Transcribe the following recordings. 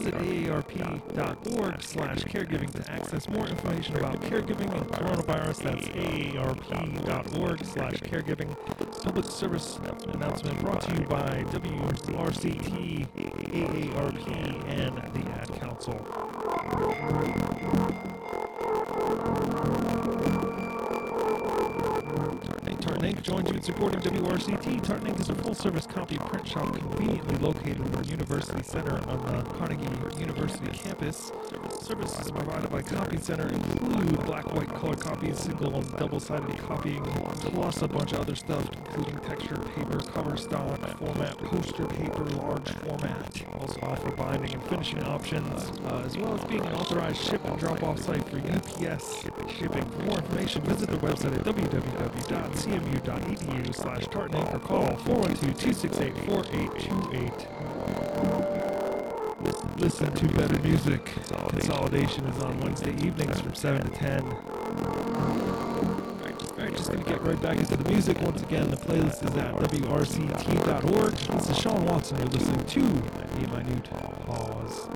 visit aarp.org/caregiving to access more information about caregiving and coronavirus. That's aarp.org/caregiving. Public service announcement brought to you by WRCT, AARP, and the Ad Council. Tartan Inc. joins you in supporting WRCT. Tartan Inc. is a full-service copy print shop conveniently located in the University Center on the Carnegie University campus. Services provided by Copy Center include black, white, color copies, single and double-sided copying, plus a bunch of other stuff, including texture, paper, cover stock, format, poster paper, large format. Also offer binding and finishing options, as well as being an authorized ship and drop-off site for UPS shipping. For more information, visit the website at www.cmu.edu/tartaninc or call 412-268-4828. Listen to better music. Consolidation is on Wednesday evenings from 7 to 10. Alright, just going to get right back into the music. Once again, the playlist is at wrct.org. This is Sean Watson. You're listening to A Minute Pause.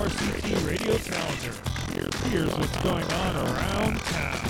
WRCT Radio Calendar. Here's what's going on around town.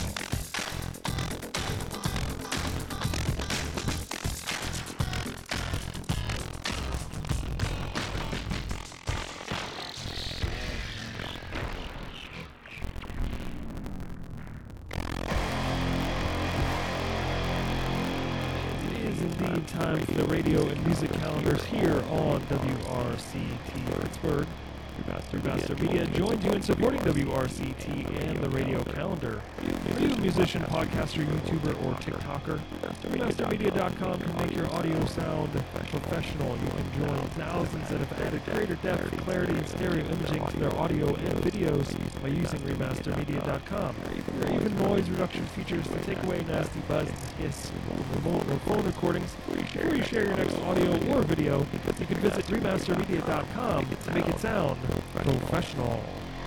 Indeed, time for the radio and music calendars here on WRCT Pittsburgh. Master Media joins you in supporting WRCT and the radio calendar. Are you a musician, podcaster, YouTuber, or TikToker? Remastermedia.com can make your audio sound professional. You can join thousands that have added greater depth, clarity, and stereo imaging to their audio and videos by using Remastermedia.com. There are even noise reduction features to take away nasty buzz and hiss from remote or phone recordings. Before you share your next audio or video, you can visit Remastermedia.com to make it sound professional.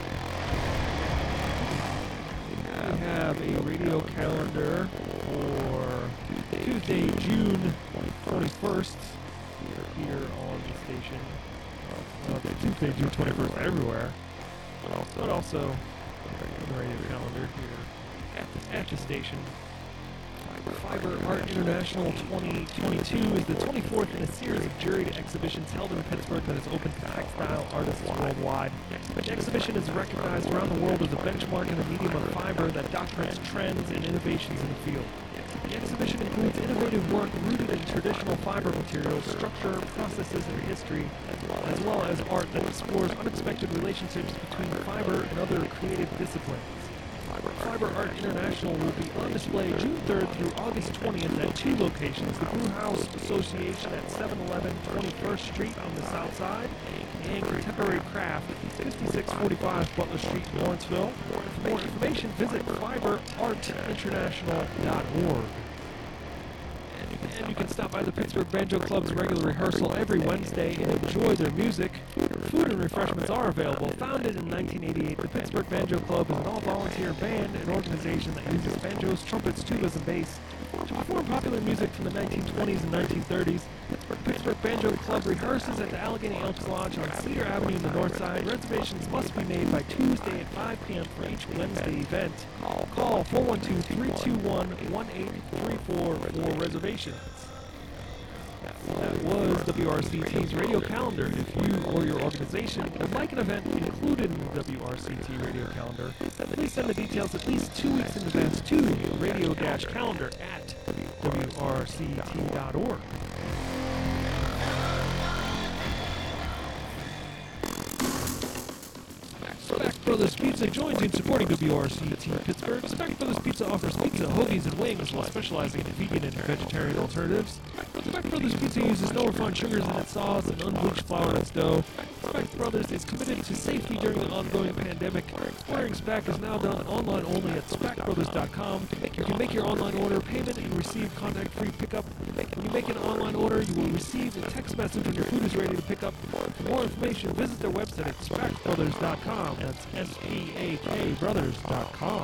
We have a radio calendar for Tuesday, June 21st here on the station. Tuesday, June 21st everywhere, but also on the radio calendar here at the station. Fiber Art International 2022 is the 24th in a series of juried exhibitions held in Pittsburgh that is open to textile artists worldwide. The exhibition is recognized around the world as a benchmark in the medium of fiber that documents trends and innovations in the field. The exhibition includes innovative work rooted in traditional fiber materials, structure, processes, and history, as well as art that explores unexpected relationships between fiber and other creative disciplines. Fiber Art International will be on display June 3rd through August 20th at two locations, the Brew House Association at 711 21st Street on the south side, and Contemporary Craft, 5645 Butler Street, Lawrenceville. For more information, visit fiberartinternational.org. And you can stop by the Pittsburgh Banjo Club's regular rehearsal every Wednesday and enjoy their music. Food and refreshments are available. Founded in 1988, the Pittsburgh Banjo Club is an all-volunteer band and organization that uses banjos, trumpets, tubas, and bass to perform popular music from the 1920s and 1930s. The Pittsburgh Banjo Club rehearses at the Allegheny Elks Lodge on Cedar Avenue in the north side. Reservations must be made by Tuesday at 5 p.m. for each Wednesday event. Call 412-321-1834 for reservations. That was WRCT's radio calendar. If you or your organization would like an event included in the WRCT radio calendar, please send the details at least 2 weeks in advance to radio-calendar at WRCT.org. Speck Brothers Pizza joins you in supporting WRCT Pittsburgh. Speck Brothers Pizza offers pizza, hoagies, and wings while specializing in vegan and vegetarian alternatives. Speck Brothers Pizza uses no refined sugars in its sauce and unbleached flour in its dough. Speck Brothers is committed to safety during the ongoing pandemic. Ordering Speck is now done online only at speckbrothers.com. You can make your online order, payment, and receive contact-free pickup. When you make an online order, you will receive a text message when your food is ready to pick up. For more information, visit their website at speckbrothers.com. That's SPAK brothers.com.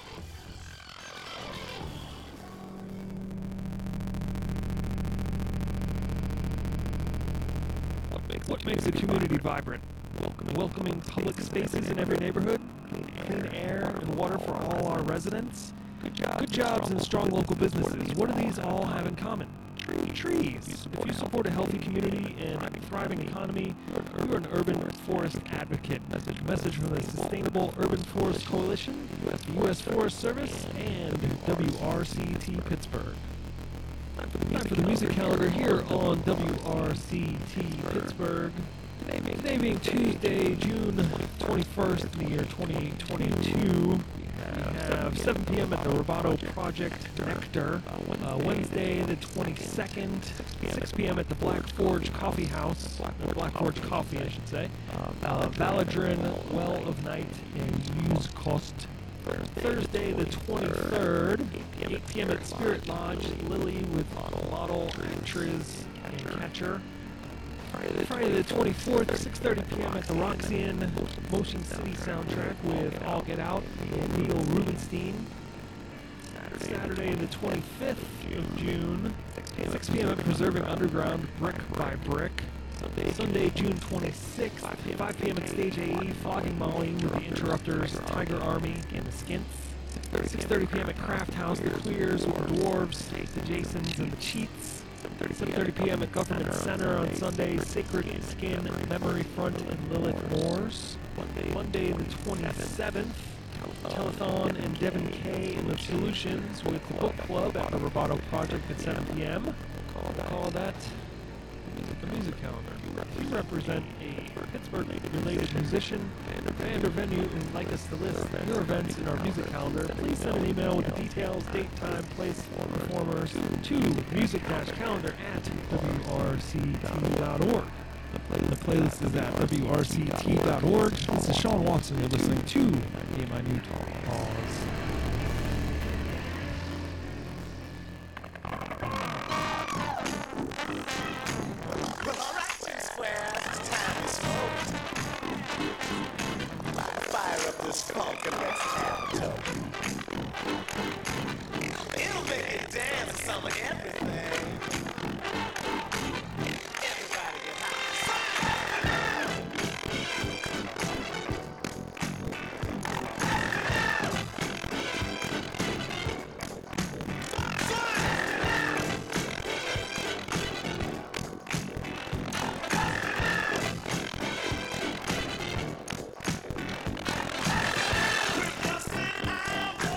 What makes a community vibrant? Welcoming public spaces in every neighborhood, clean air and water for all our residents, good jobs and strong local businesses. What do these all have in common? Trees. If you support a healthy community and a thriving economy, you're an urban forest advocate. Message from the Sustainable Urban Forest Coalition, the U.S. Forest Service, and WRCT Pittsburgh. Time for the music calendar here on WRCT Pittsburgh. Today being Tuesday, June 21st in the year 2022. We have 7 p.m. at the Roboto Project Nectar. Wednesday the 22nd, 6 p.m. at the Black Forge Coffee House. Black Forge Coffee, I should say. Valadrin, Well of Night, and Use Cost. Thursday the 23rd, 8 p.m. at Spirit Lodge, Lily with model, actress, and catcher. Friday the 24th, 6:30 p.m. at the Roxanne Motion City Soundtrack with All Get Out and Neil Rubenstein. Saturday the 25th of June, 6 p.m. at Preserving Underground, Brick by Brick. Sunday, June 26th, 5 p.m. at Stage AE, Flogging Molly with the Interrupters, Tiger Army, and the Skints. 6:30 p.m. at Craft House, The Clears with the Dwarves, the Jasons, and the Cheats. 7:30 p.m. at Government Center on Sunday, Sacred Skin, Memory Front, and Lilith Moores. Monday the 27th, Telethon and Devin K. and Live Solutions with the Book Club at the Roboto Project at 7 p.m. Call that the music calendar. If you represent a Pittsburgh-related musician, band, or venue and would like us to list your events in our music calendar, please send an email with the details, date, time, place, performers to music-calendar@wrct.org. The playlist is at wrct.org. This is Sean Watson. You're listening to A Minute Pause. This funk and let's have a joke. It'll make you dance to some of everything. Everybody get high. We're busting out.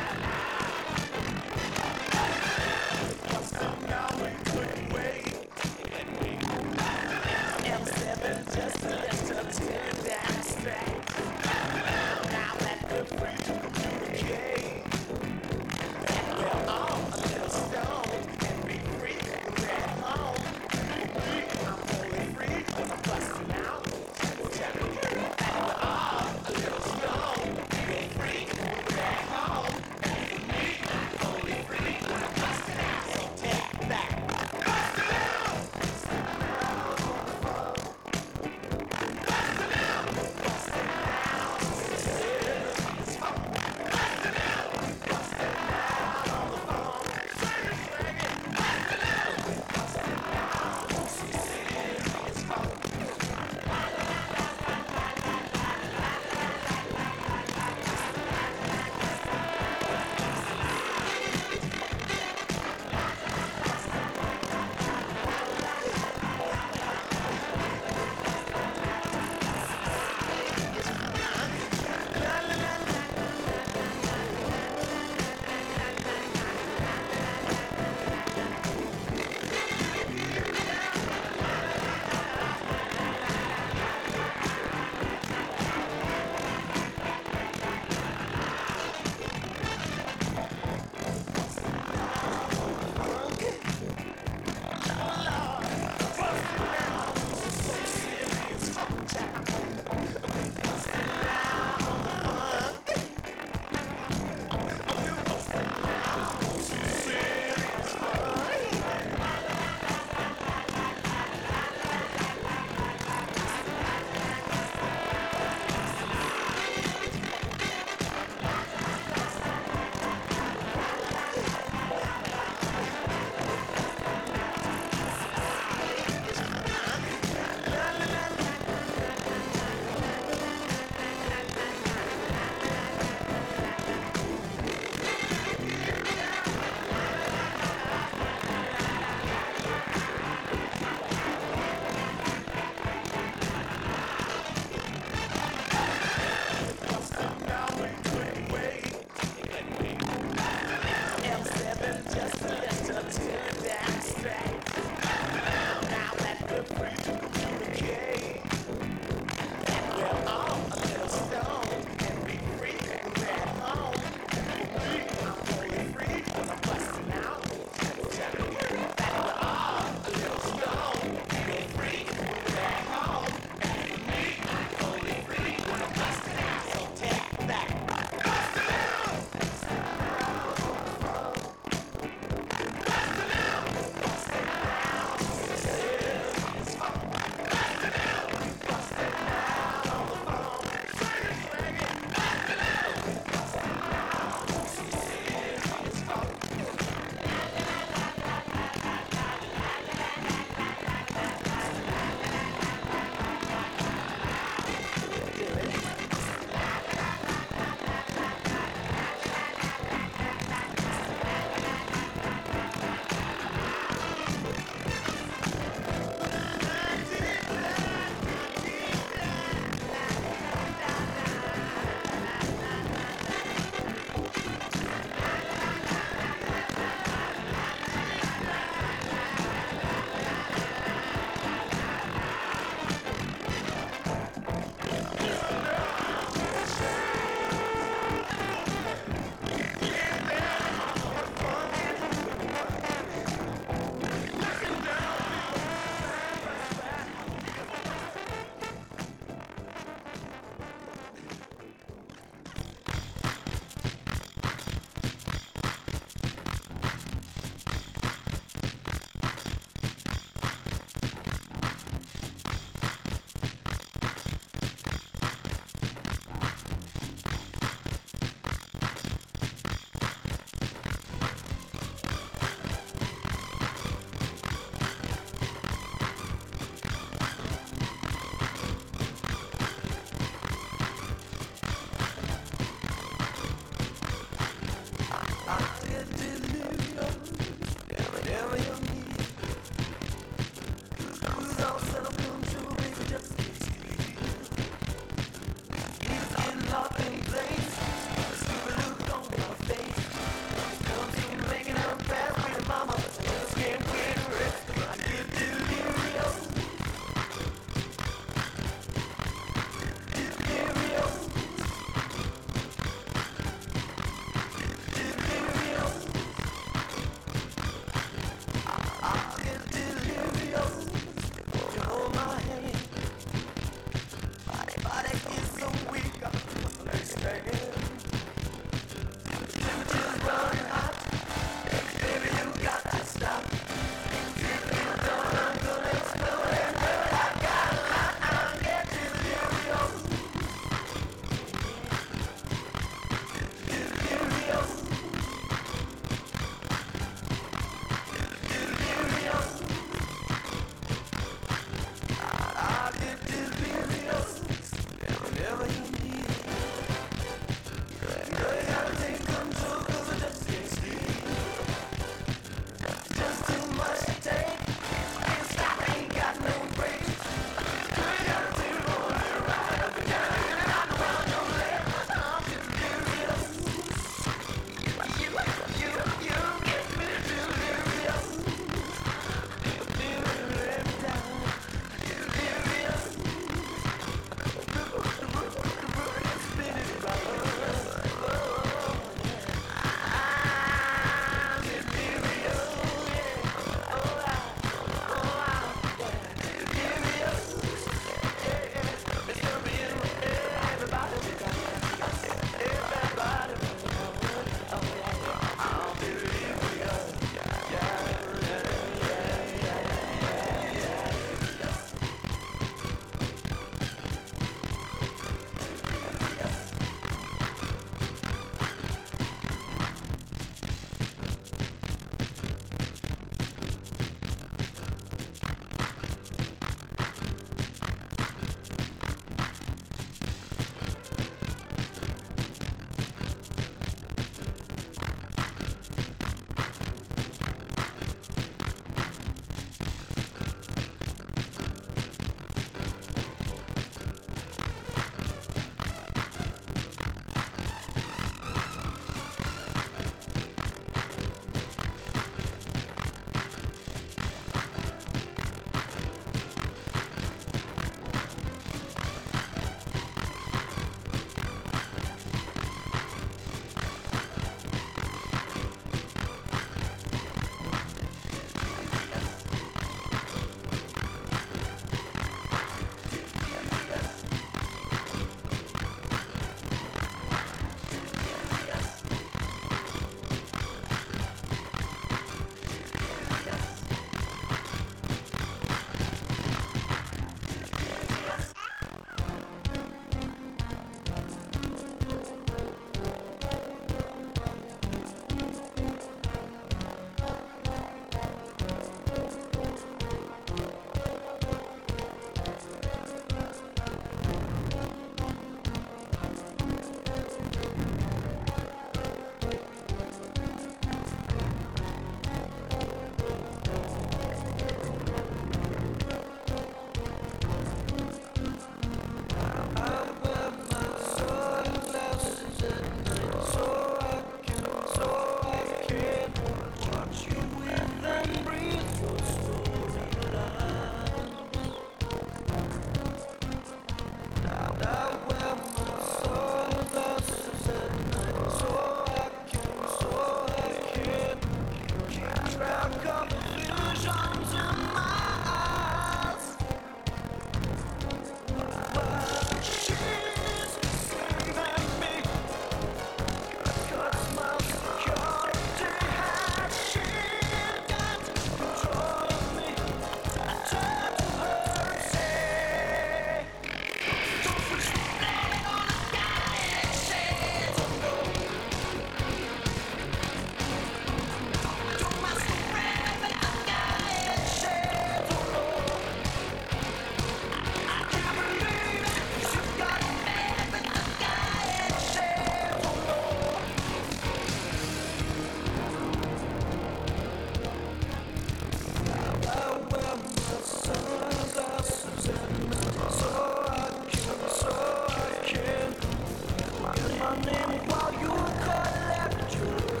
running while you collect your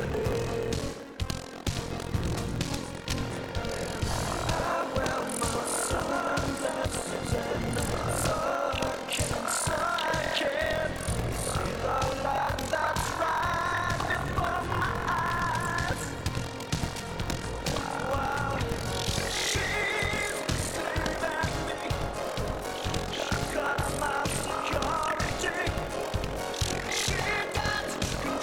I wear my sunglasses and so I can see the light that's right before my eyes. Wow, she's saving me. She got my security. She got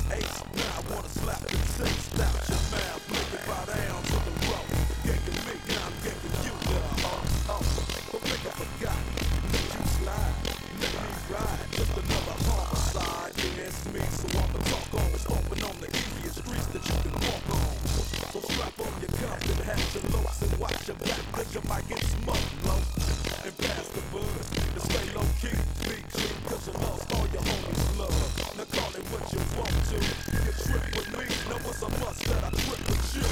ace. Now I wanna slap the taste out your mouth. Make it bow down to the road. Yanking me, now I'm yanking you. But make I forgot. Let you slide, let me ride. Just another homicide against me. So I'ma talk on what's open on the easiest streets that you can walk on. So strap on your Compton hats and locs and watch your back. Think you might get smoked low. And pass the bud. And stay low key. Big G, cause you lost all your homies' love. Now call it what you want to. You trip with me, now it's a must that I trip with you.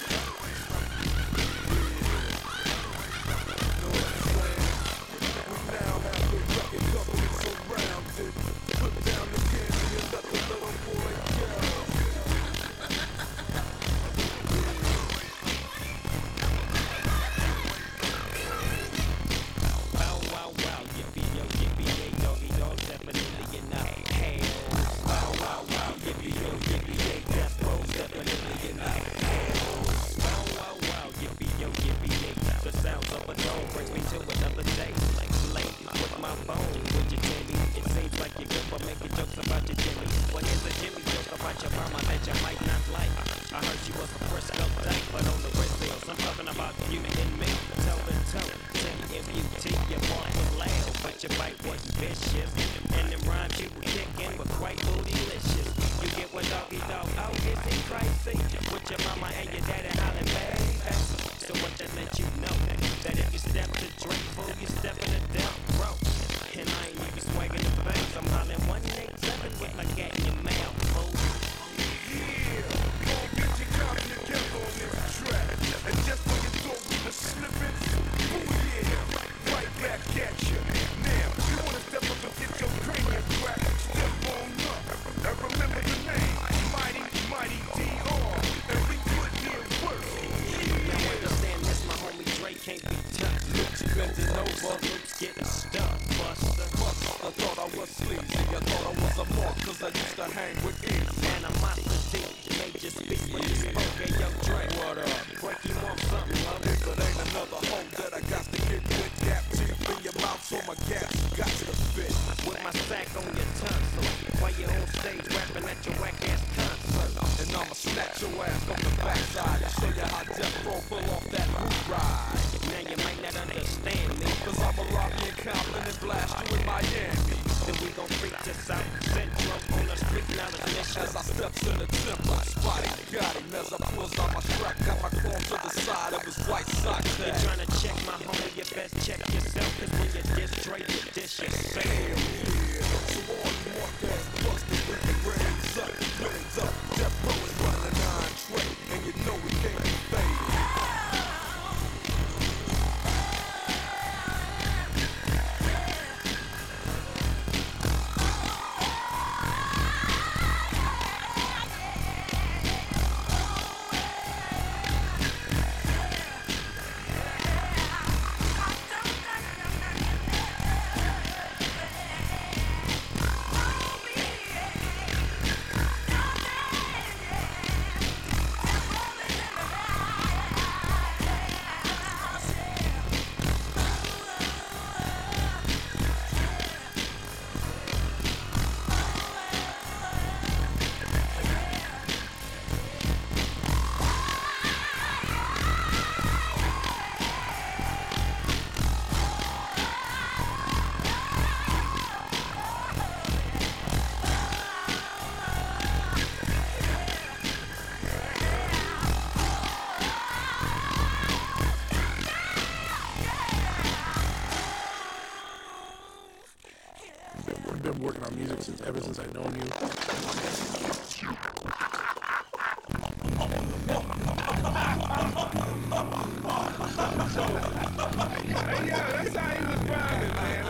Working on music ever since I've known you. Hey, yeah, that's how he was rhyming, man.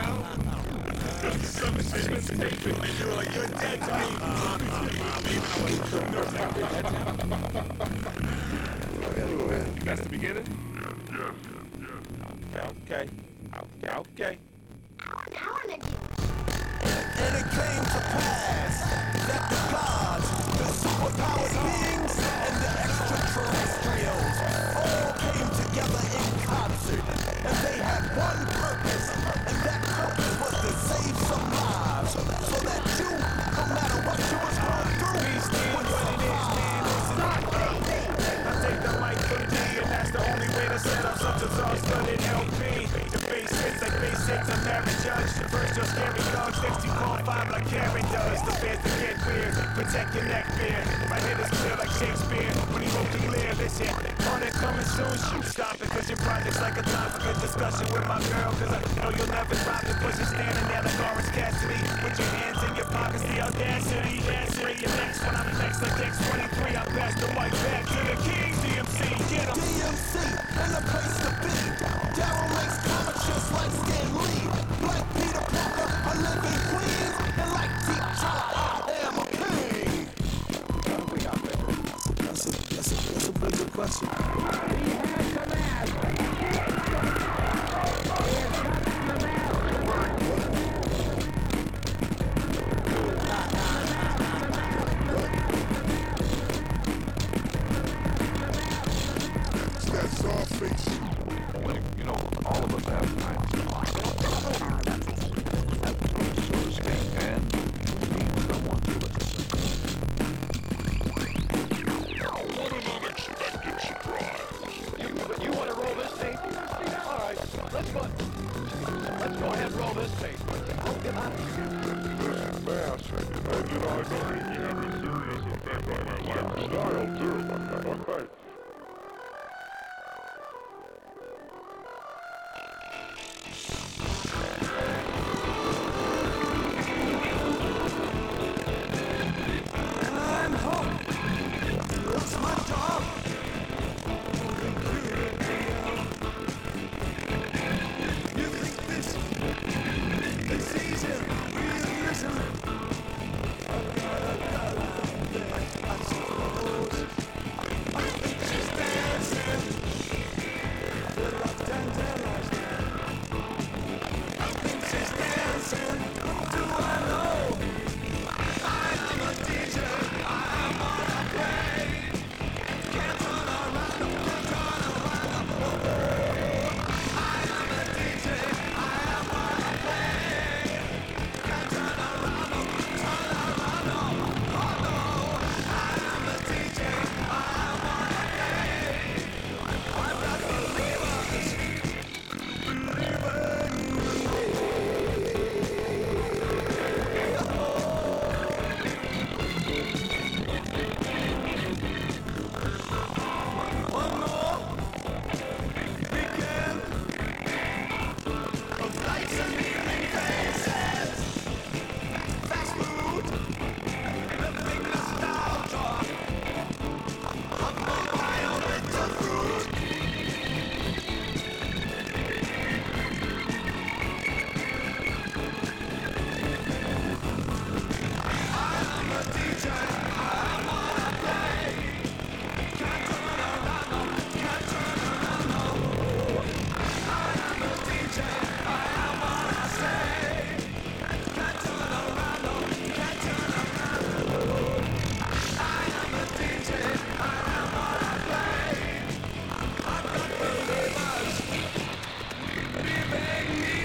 You're like, you're dead to me. That's the beginning? Okay. And it came to pass that the gods, the superpowered beings, and the extraterrestrials all came together in concert. And they had one purpose, and that purpose was to save some lives. So that you, no matter what you was going through, rhyme like Karen does. The fans to get weird, protect your neck fear. My head is clear like Shakespeare when he wrote the clear. Listen, on it coming soon, shoot, stop it, cause your project's like a topic of discussion with my girl. Cause I know you'll never drop it, but you're standing there like Orange Cassidy with your hands in your pockets, the audacity. You're next when I'm next like X-23. I pass the mic back to the king, DMC, get him. DMC, and the place to be. Daryl makes comics just like Stan Lee. Like Peter Parker, I live in Queens. And like T'Challa, I am a king. That's a pretty good question. That's our face. You know, all of us have times, so to speak, and we need someone to listen. What an unexpected surprise. You want to roll this tape? All right, let's go ahead and roll this tape. Listen, Bass, I know you can have a serious effect on my lifestyle, too. All right. I'm home. It's my job. You think this is easy? Really isn't. I suppose. I think she's dancing. The love tantalized me. I think she's dancing. Do I know? I am a DJ. I am on a play. Can't turn around. Can't turn around. I am a DJ. I am on a play. Can't turn around. Turn around. Oh no. I am a DJ. I am on a play. I've got believers. One more weekend of lights and evening faces, fast food, living nostalgia, humble pie with the fruit. I am a DJ, I am on a play. Can't turn around, no, can't turn around, no. I am a DJ, I am what I say. Can't turn around, no, can't turn around, no. I am a DJ, I am what I play. I've got believers believing me.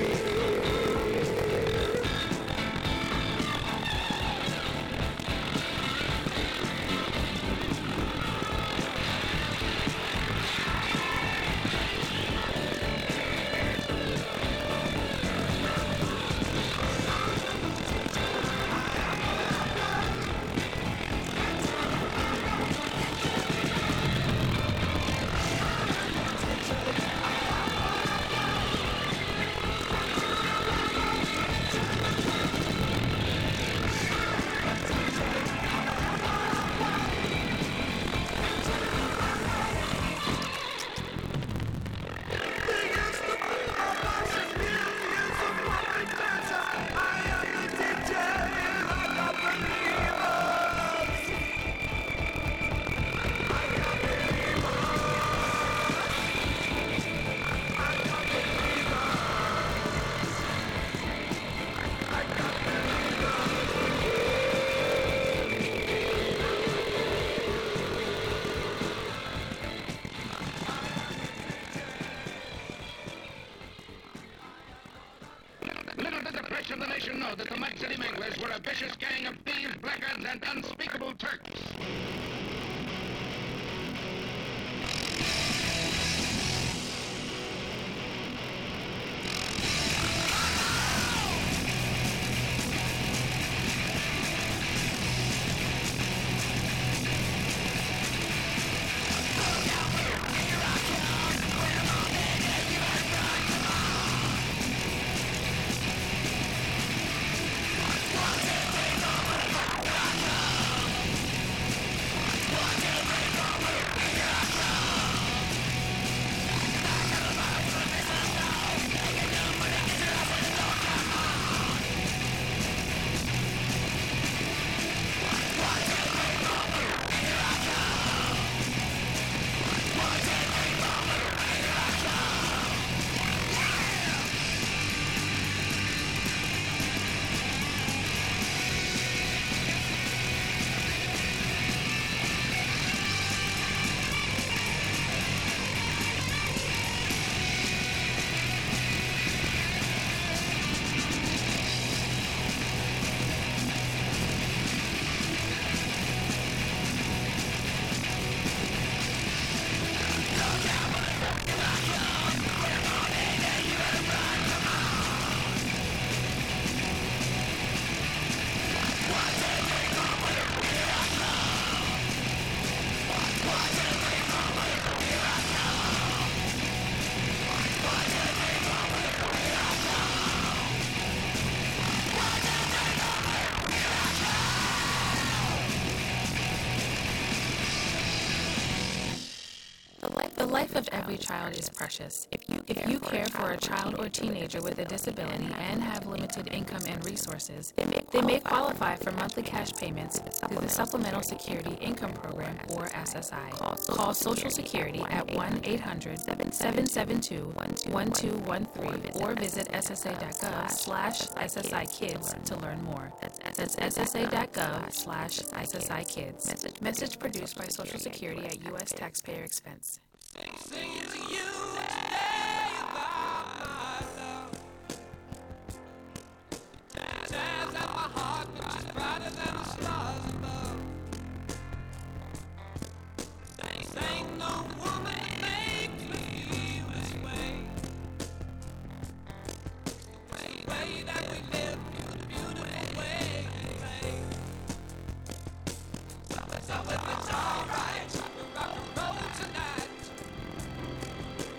Little did the press of the nation know that the Mud City Manglers were a vicious gang of thieves, blackguards, and unspeakable Turks. of every child is precious. If you care for a child or teenager with a disability and have limited income and resources, they may qualify for monthly cash payments through the Supplemental Security Income Program, or SSI. Call Social Security at 1-800-772-1213 or visit ssa.gov/SSI-Kids to learn more. That's ssa.gov/SSI-Kids. Message produced by Social Security at U.S. taxpayer expense. Singing to you today about my love. Jazz at my heart, which is brighter than the stars above. Ain't no woman make me feel this way. The way that we live, the beautiful way we play. So if it's alright, we rock and roll tonight.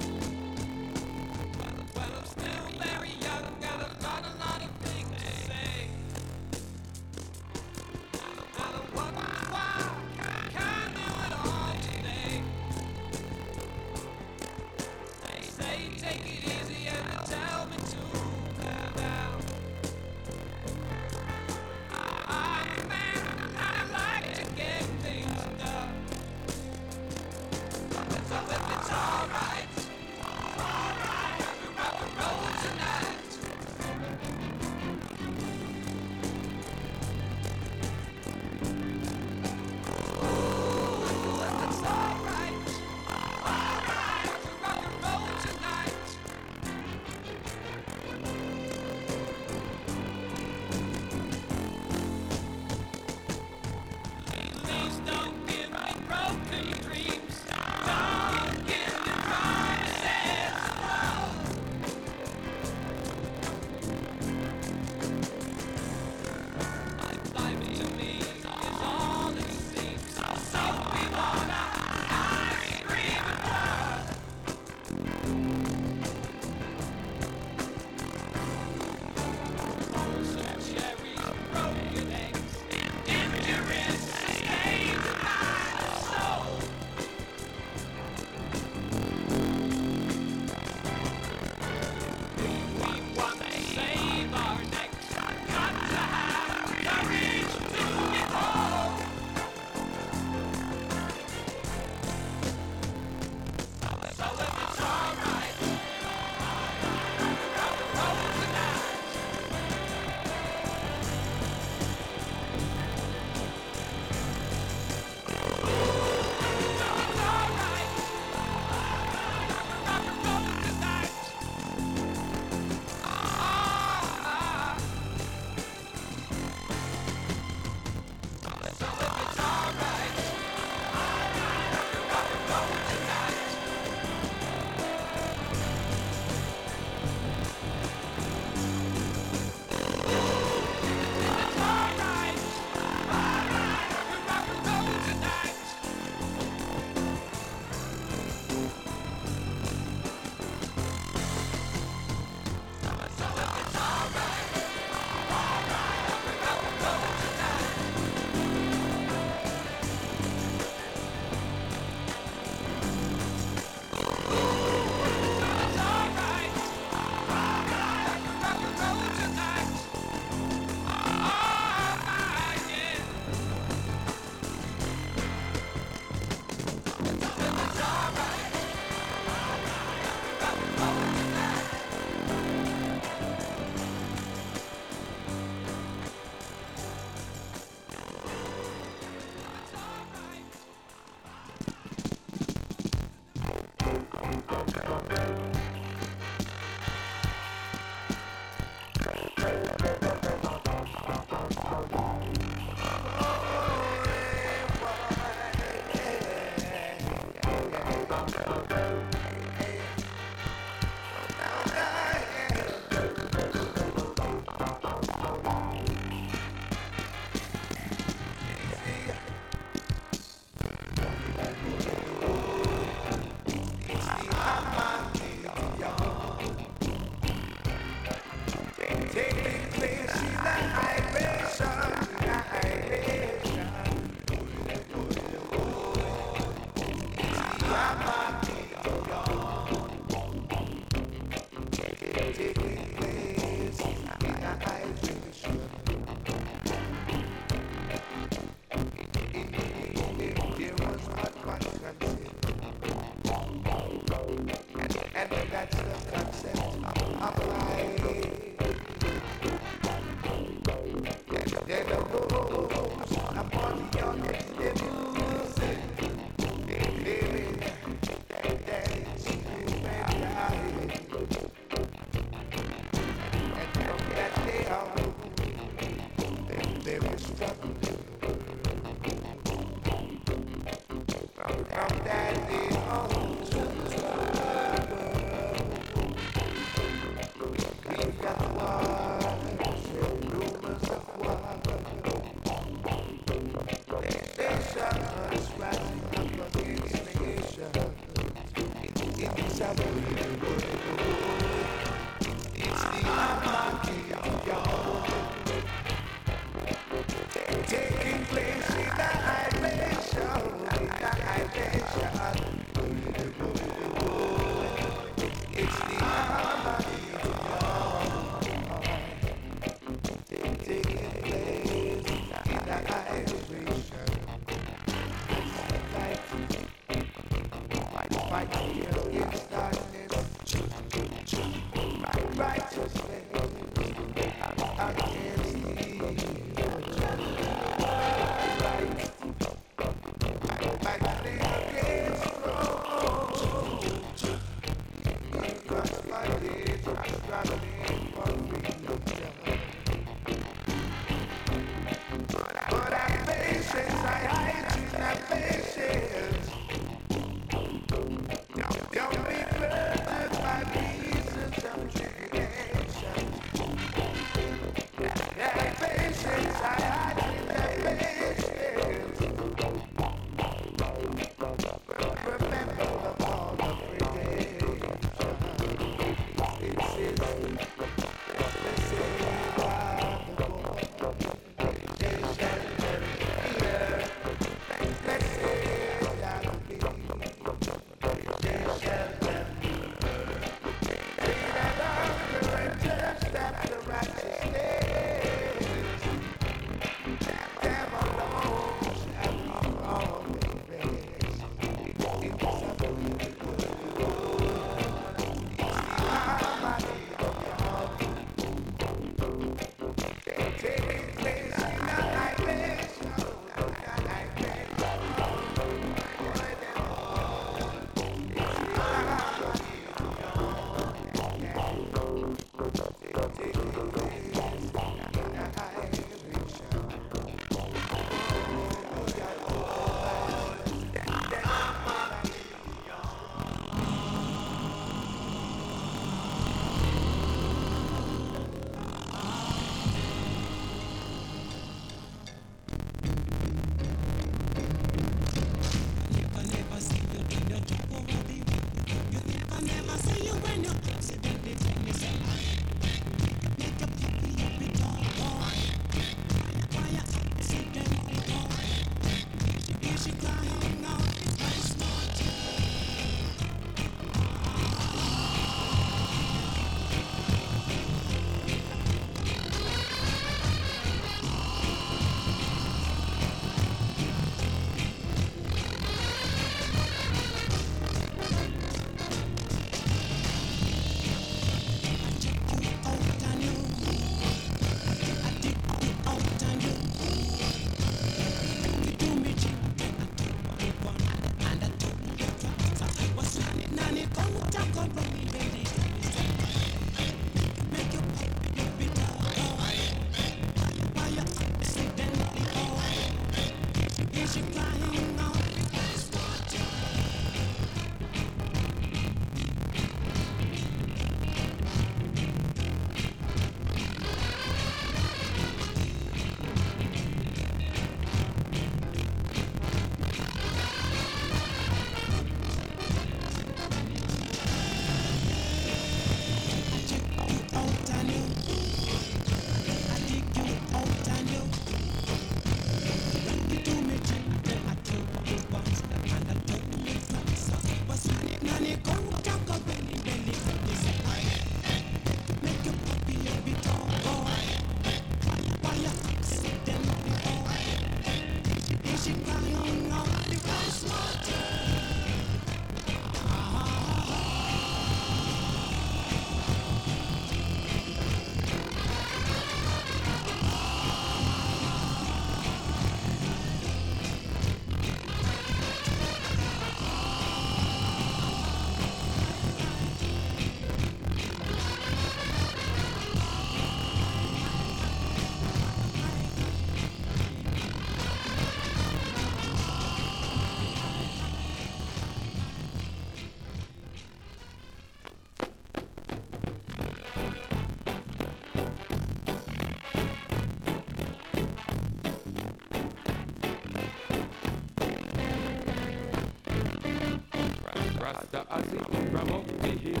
pass it from up the hill.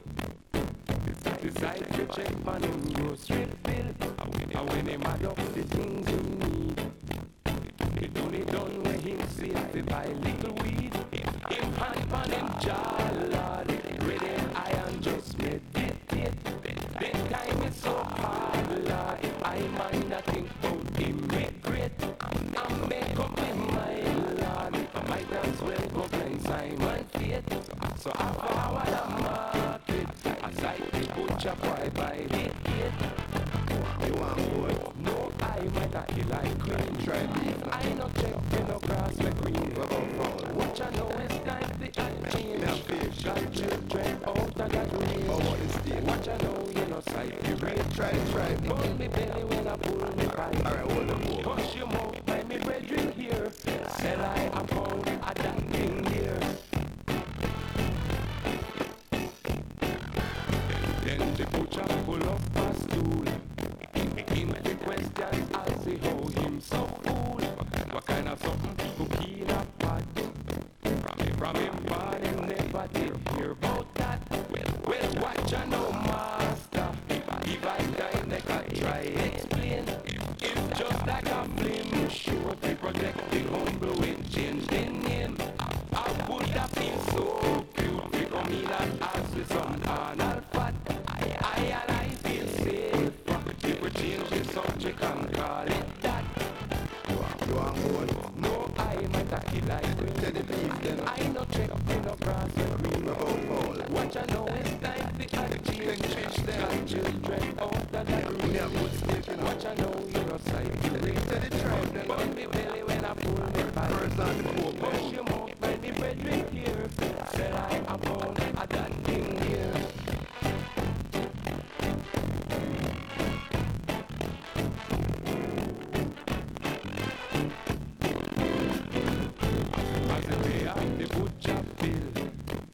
Decide to check on him grocery bill. And when him add up the things he need, he done it done when him save to buy little weed. Him hand on him jaw, Lord, read him iron just meditate. Then time is so hard, Lord, I might not think about him regret. And make up my mind, Lord, I might as well go blind Simon Fate. So I forward the market, aside the butcher boy by the gate. You want wood? No, I might not be like cream. Try beef. I no check, you no cross my green. What you know is time the change. Got children out of that range. What you know, you no sight. You rate, try. Pull me belly when I pull me pipe. Alright, hold on. Push your mouth by me brethren here. Sell I a pound a that thing here. Then the butcher pull up a stool. In the questions I say how him so fool. What kind of something cooking a pot? From him born him never did hear about that. Well, what you know, master? If I die, they can try explain. It's just like a flame sure to protect the humble with change the name. I would have been so cute to come in and ask me some Arnold fat. I feel safe. If we change the subject and call it that. You are good. No, I might have it like green. I no check, I no cross the green. What you know is time the change. Got children out of that green. What you know, you no sight. You rate to the tribe. Burn me belly when I pull me back. Push your mouth by me brethren here. Sell I a pound a that thing here. The butcher bill,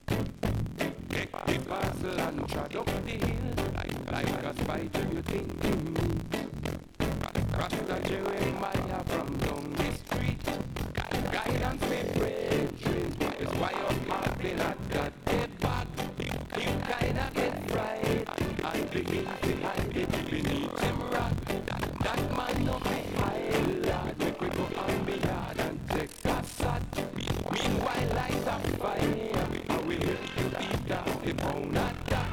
the parcel and trod up the hill, like a spider you think you meet. Rasta Jeremiah from down the street, guidance me brethren, is why I'm having at that dead back. You kinda get fried, and begin to hide it beneath him rock. That man no be high, lad, make we go on the yard and take a shot. Meanwhile, light a fire, and we help you beat down the bone attack.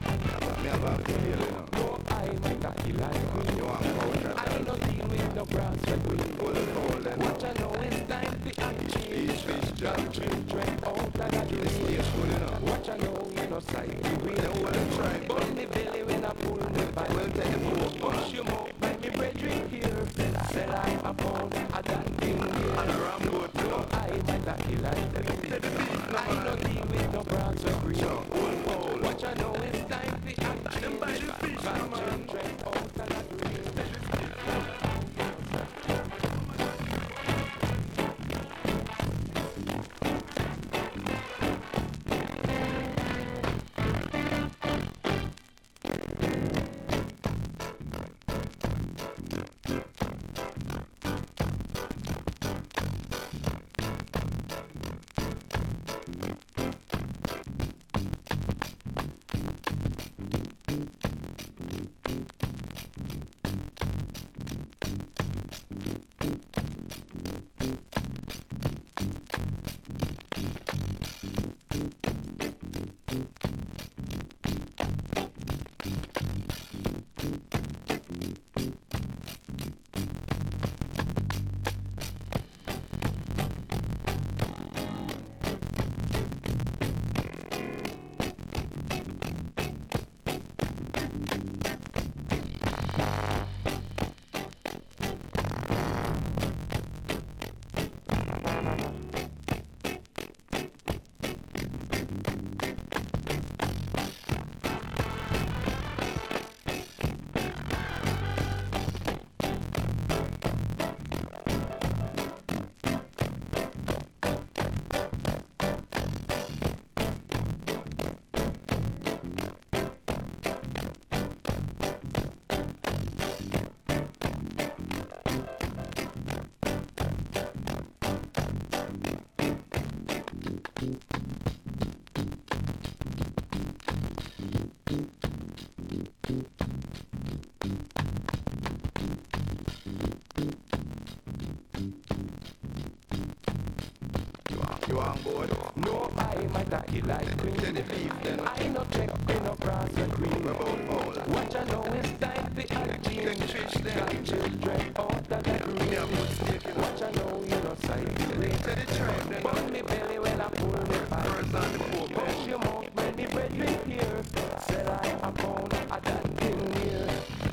No, I might not be like you. I no deal with no grass for green. What you know is time to achieve. Got children out of that range. What you know, you no sight to win. Burn me belly when I pull me back. Push your mouth by me brethren here. Sell I a pound a that thing here. No, I might not be like them. I no deal with no grass or green. What you know is time to achieve. Got children out of that range. You on board? No, I might not eat like cream. I no check in no grass and cream. What I know is time the hygiene. Got children out of the green. What I know you no sight. Bun me belly when I pull me pipe. Push your mouth when the bread drink here. Said I a pound of that thing here.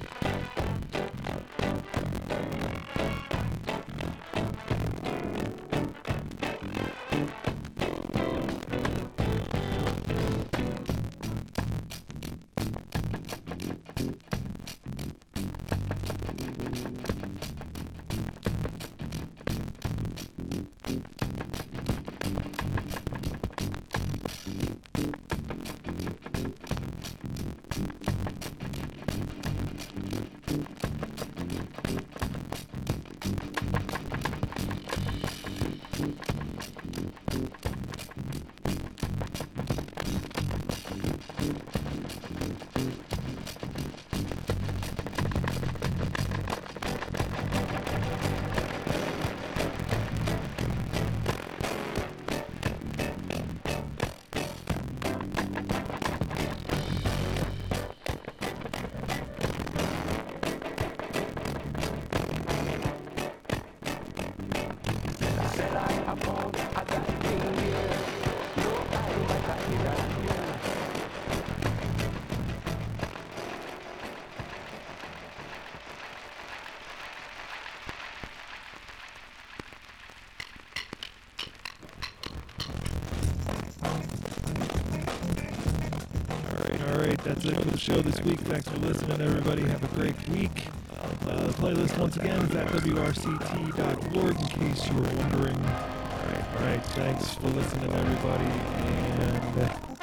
That's it for the show this week. Thanks for listening, everybody. Have a great week. The playlist, once again, is at wrct.org, in case you were wondering. All right. Thanks for listening, everybody. And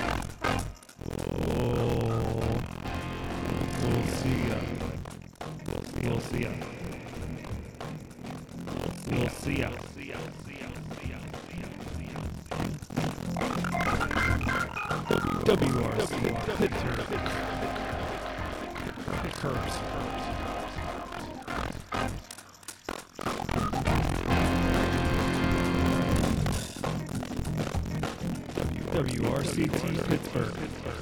we'll see ya. We'll see ya. We'll see ya. WRC Pittsburgh. WRCT Pittsburgh.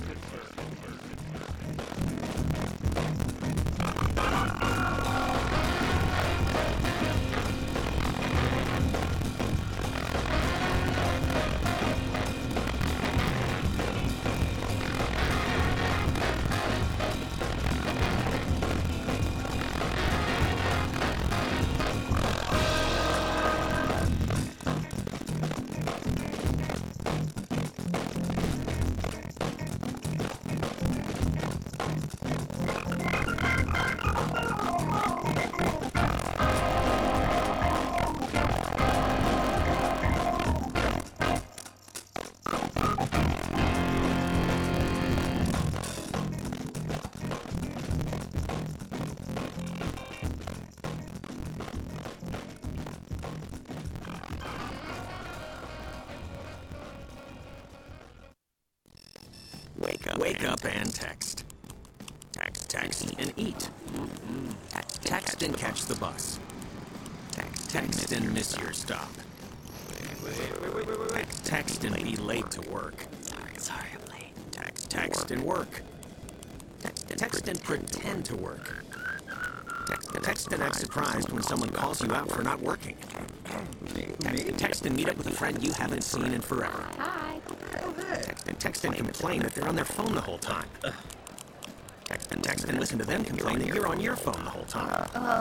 Wake up and text. Text and eat. Text and catch the bus. Text and miss your stop. Text and be late to work. Sorry, I'm late. Text and work. Text and pretend to work. Text and act surprised when someone calls you out for not working. Text and meet up with a friend you haven't seen in forever. Hi. Text and complain that they're on their phone the whole time. Text and listen to them complain that you're on your phone the whole time.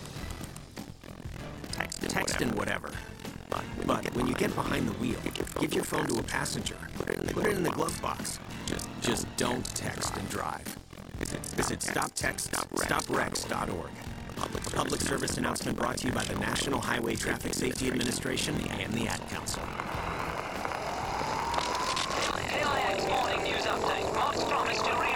Text and whatever. But when you get behind the wheel, give your phone to a passenger. Put it in the glove box. Just don't text and drive. Visit StopRex.org. A public service announcement brought to you by the National Highway Traffic Safety Administration and the Ad Council. AIX Morning News Update. Mark's promise to